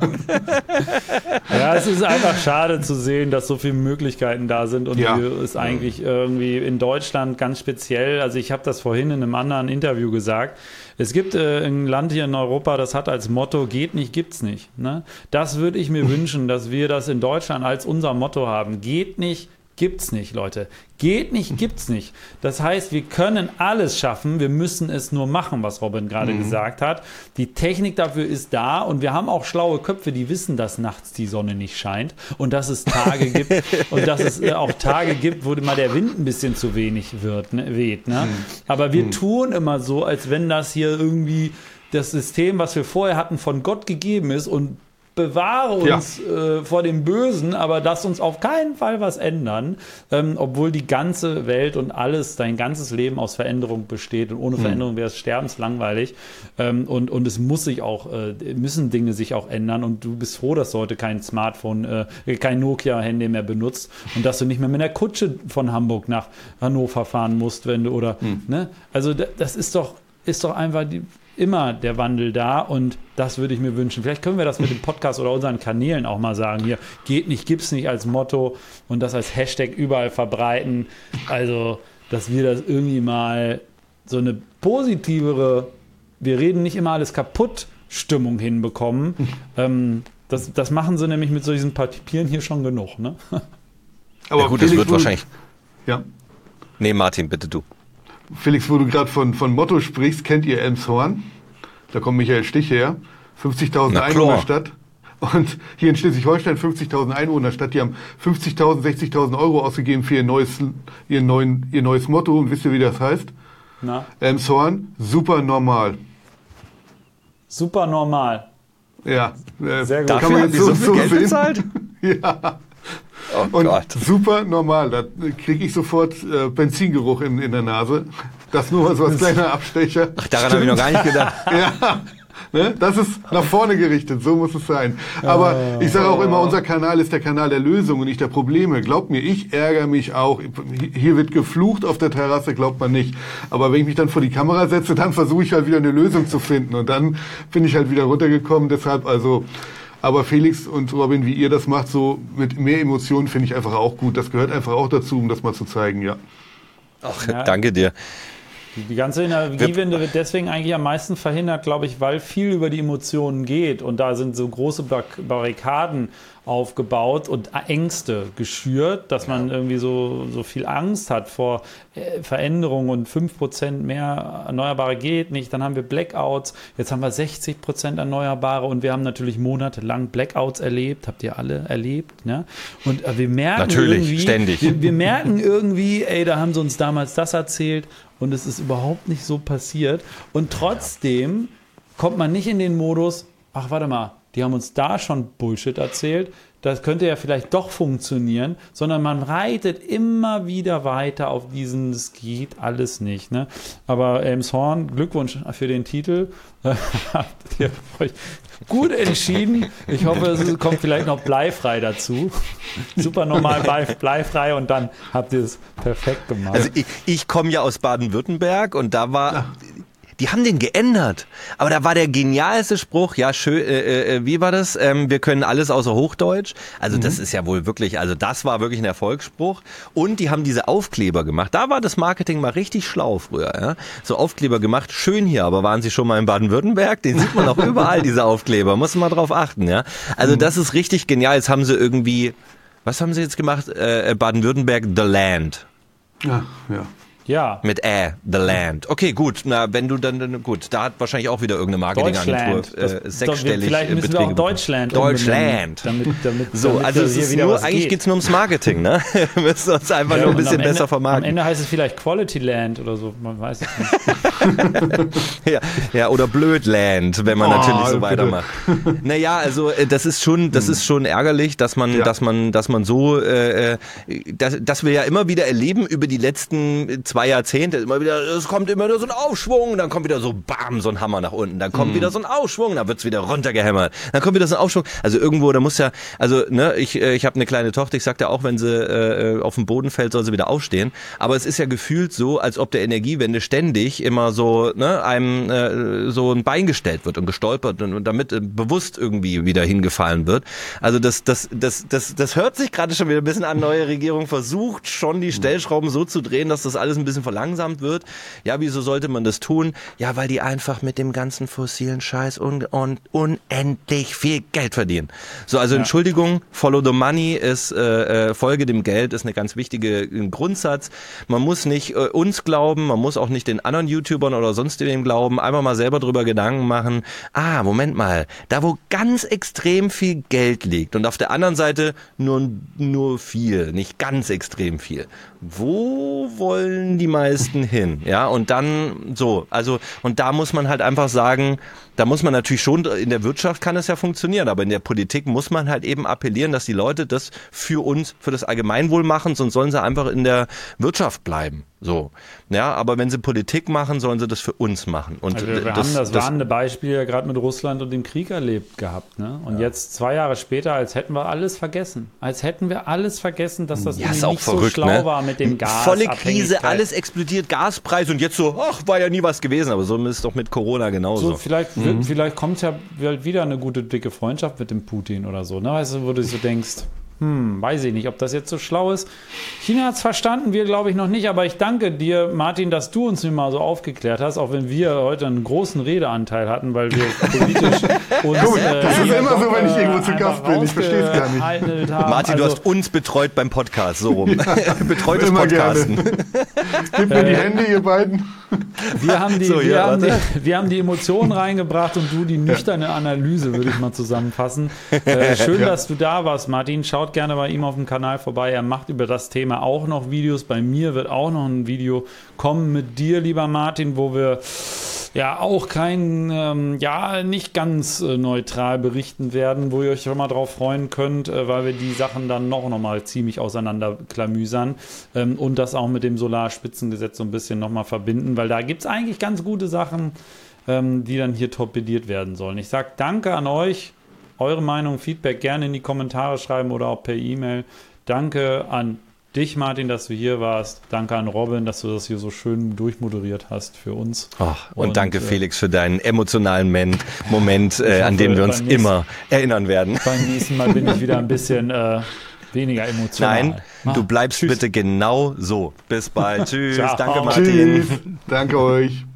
Ja, es ist einfach schade zu sehen, dass so viele Möglichkeiten da sind und Ja. wir es eigentlich irgendwie in Deutschland ganz speziell, also ich habe das vorhin in einem anderen Interview gesagt, es gibt ein Land hier in Europa, das hat als Motto, geht nicht, gibt's nicht. Ne? Das würde ich mir wünschen, dass wir das in Deutschland als unser Motto haben. Geht nicht, gibt's nicht, Leute. Geht nicht, gibt's nicht. Das heißt, wir können alles schaffen, wir müssen es nur machen, was Robin gerade gesagt hat. Die Technik dafür ist da und wir haben auch schlaue Köpfe, die wissen, dass nachts die Sonne nicht scheint und dass es Tage gibt und dass es auch Tage gibt, wo mal der Wind ein bisschen zu wenig weht. Ne? Aber wir tun immer so, als wenn das hier irgendwie das System, was wir vorher hatten, von Gott gegeben ist und bewahre uns vor dem Bösen, aber lass uns auf keinen Fall was ändern, obwohl die ganze Welt und alles, dein ganzes Leben aus Veränderung besteht und ohne Veränderung wäre es sterbenslangweilig und es muss sich auch, müssen Dinge sich auch ändern und du bist froh, dass du heute kein Smartphone, kein Nokia-Handy mehr benutzt und dass du nicht mehr mit der Kutsche von Hamburg nach Hannover fahren musst, wenn du ne? Also das ist doch einfach immer der Wandel da und das würde ich mir wünschen. Vielleicht können wir das mit dem Podcast oder unseren Kanälen auch mal sagen. Hier, geht nicht, gibt's nicht als Motto und das als Hashtag überall verbreiten. Also, dass wir das irgendwie mal so eine positivere, wir reden nicht immer alles kaputt, Stimmung hinbekommen. Das machen sie nämlich mit so diesen Papieren hier schon genug. Ne? Aber ja gut, Felix, das wird wahrscheinlich... Ja. Nee, Martin, bitte du. Felix, wo du gerade von Motto sprichst, kennt ihr Elmshorn? Da kommt Michael Stich her. 50.000 Einwohnerstadt. Und hier in Schleswig-Holstein 50.000 Einwohnerstadt. Die haben 50.000, 60.000 Euro ausgegeben für ihr neues Motto. Und wisst ihr, wie das heißt? Na? Elmshorn, super normal. Super normal. Ja. Sehr gut. Dafür haben die so viel Geld bezahlt? Ja. Oh Und Gott. super normal, da kriege ich sofort Benzingeruch in der Nase. Das nur mal so als kleiner Abstecher. Ach, daran habe ich noch gar nicht gedacht. Ja, ne? Das ist nach vorne gerichtet, so muss es sein. Aber ich sage auch immer, unser Kanal ist der Kanal der Lösung und nicht der Probleme. Glaubt mir, ich ärgere mich auch. Hier wird geflucht auf der Terrasse, glaubt man nicht. Aber wenn ich mich dann vor die Kamera setze, dann versuche ich halt wieder eine Lösung zu finden. Und dann bin ich halt wieder runtergekommen. Deshalb aber Felix und Robin, wie ihr das macht, so mit mehr Emotionen, finde ich einfach auch gut. Das gehört einfach auch dazu, um das mal zu zeigen, ja. Ach, danke dir. Die ganze Energiewende wird deswegen eigentlich am meisten verhindert, glaube ich, weil viel über die Emotionen geht und da sind so große Barrikaden aufgebaut und Ängste geschürt, dass man irgendwie so viel Angst hat vor Veränderungen und 5% mehr Erneuerbare geht nicht. Dann haben wir Blackouts, jetzt haben wir 60% Erneuerbare und wir haben natürlich monatelang Blackouts erlebt. Habt ihr alle erlebt? Ne? Und wir merken natürlich, irgendwie, ständig. Wir merken irgendwie, da haben sie uns damals das erzählt und es ist überhaupt nicht so passiert. Und trotzdem kommt man nicht in den Modus, ach warte mal, die haben uns da schon Bullshit erzählt, das könnte ja vielleicht doch funktionieren, sondern man reitet immer wieder weiter auf diesen, es geht alles nicht. Ne? Aber Elmshorn, Glückwunsch für den Titel. Habt ihr euch gut entschieden. Ich hoffe, es kommt vielleicht noch bleifrei dazu. Super normal bleifrei und dann habt ihr es perfekt gemacht. Also ich komme ja aus Baden-Württemberg und da war... Die haben den geändert. Aber da war der genialste Spruch, ja, schön, wie war das? Wir können alles außer Hochdeutsch. Also das ist ja wohl wirklich, also das war wirklich ein Erfolgsspruch. Und die haben diese Aufkleber gemacht. Da war das Marketing mal richtig schlau früher. Ja? So Aufkleber gemacht, schön hier, aber waren Sie schon mal in Baden-Württemberg? Den sieht man auch überall, diese Aufkleber. Muss man mal drauf achten, ja. Also das ist richtig genial. Jetzt haben sie irgendwie, was haben sie jetzt gemacht? Baden-Württemberg, The Land. Ja, ja. Ja. Mit The Land. Okay, gut. Na, wenn du dann, gut, da hat wahrscheinlich auch wieder irgendeine Marketingagentur sechsstellig vielleicht müssen wir auch Deutschland. Damit so, also es ist nur, eigentlich geht es nur ums Marketing, ne? Wir müssen uns einfach nur ein bisschen besser vermarkten. Am Ende heißt es vielleicht Quality Land oder so, man weiß es nicht. ja, oder Blödland, wenn man natürlich so weitermacht. Naja, also das ist schon ärgerlich, dass man so, dass wir ja immer wieder erleben über die letzten 2 Jahrzehnte, immer wieder, es kommt immer nur so ein Aufschwung, dann kommt wieder so bam, so ein Hammer nach unten, dann kommt wieder so ein Aufschwung, dann wird's wieder runtergehämmert, dann kommt wieder so ein Aufschwung, also irgendwo, da muss ja, also ne, ich habe eine kleine Tochter, ich sagte auch, wenn sie auf den Boden fällt, soll sie wieder aufstehen, aber es ist ja gefühlt so, als ob der Energiewende ständig immer so, ne, einem so ein Bein gestellt wird und gestolpert und damit bewusst irgendwie wieder hingefallen wird. Also das hört sich gerade schon wieder ein bisschen an, neue Regierung versucht schon die Stellschrauben so zu drehen, dass das alles ein bisschen verlangsamt wird. Ja, wieso sollte man das tun? Ja, weil die einfach mit dem ganzen fossilen Scheiß unendlich viel Geld verdienen. So, also Entschuldigung, follow the money ist, folge dem Geld, ist eine ganz wichtige Grundsatz. Man muss nicht uns glauben, man muss auch nicht den anderen YouTubern oder sonst wem glauben, einfach mal selber drüber Gedanken machen. Moment mal, da wo ganz extrem viel Geld liegt und auf der anderen Seite nur viel, nicht ganz extrem viel. Wo wollen die meisten hin? Ja, und dann so, also, und da muss man halt einfach sagen, da muss man natürlich schon, in der Wirtschaft kann es ja funktionieren, aber in der Politik muss man halt eben appellieren, dass die Leute das für uns, für das Allgemeinwohl machen, sonst sollen sie einfach in der Wirtschaft bleiben. So. Ja, aber wenn sie Politik machen, sollen sie das für uns machen. Und also wir haben das warnende Beispiel ja gerade mit Russland und dem Krieg erlebt gehabt, ne? Und jetzt 2 Jahre später, als hätten wir alles vergessen. Dass das irgendwie nicht so schlau war mit dem Gas. Volle Krise, alles explodiert, Gaspreis und jetzt so, war ja nie was gewesen, aber so ist es doch mit Corona genauso. So, vielleicht kommt ja wieder eine gute, dicke Freundschaft mit dem Putin oder so, ne? Weißt du, wo du so denkst, weiß ich nicht, ob das jetzt so schlau ist. China hat es verstanden, wir glaube ich noch nicht, aber ich danke dir, Martin, dass du uns mal so aufgeklärt hast, auch wenn wir heute einen großen Redeanteil hatten, weil wir politisch uns... das ist immer so, wenn ich irgendwo zu Gast bin, ich verstehe es gar nicht. Martin, du hast uns betreut beim Podcast, so rum. Betreutes Podcasten. Gib mir die Hände, ihr beiden. Wir haben die Emotionen reingebracht und du die nüchterne Analyse, würde ich mal zusammenfassen. Schön, dass du da warst, Martin. Schaut gerne bei ihm auf dem Kanal vorbei. Er macht über das Thema auch noch Videos. Bei mir wird auch noch ein Video kommen mit dir, lieber Martin, wo wir ja auch nicht ganz neutral berichten werden, wo ihr euch schon mal drauf freuen könnt, weil wir die Sachen dann noch mal ziemlich auseinanderklamüsern und das auch mit dem Solarspitzengesetz so ein bisschen noch mal verbinden, weil da gibt es eigentlich ganz gute Sachen, die dann hier torpediert werden sollen. Ich sage danke an euch. Eure Meinung, Feedback gerne in die Kommentare schreiben oder auch per E-Mail. Danke an dich, Martin, dass du hier warst. Danke an Robin, dass du das hier so schön durchmoderiert hast für uns. Und danke, Felix, für deinen emotionalen Moment, an den wir uns immer erinnern werden. Beim nächsten Mal bin ich wieder ein bisschen weniger emotional. Nein, du bleibst bitte genau so. Bis bald. Tschüss. Ciao. Danke, Martin. Tschüss. Danke euch.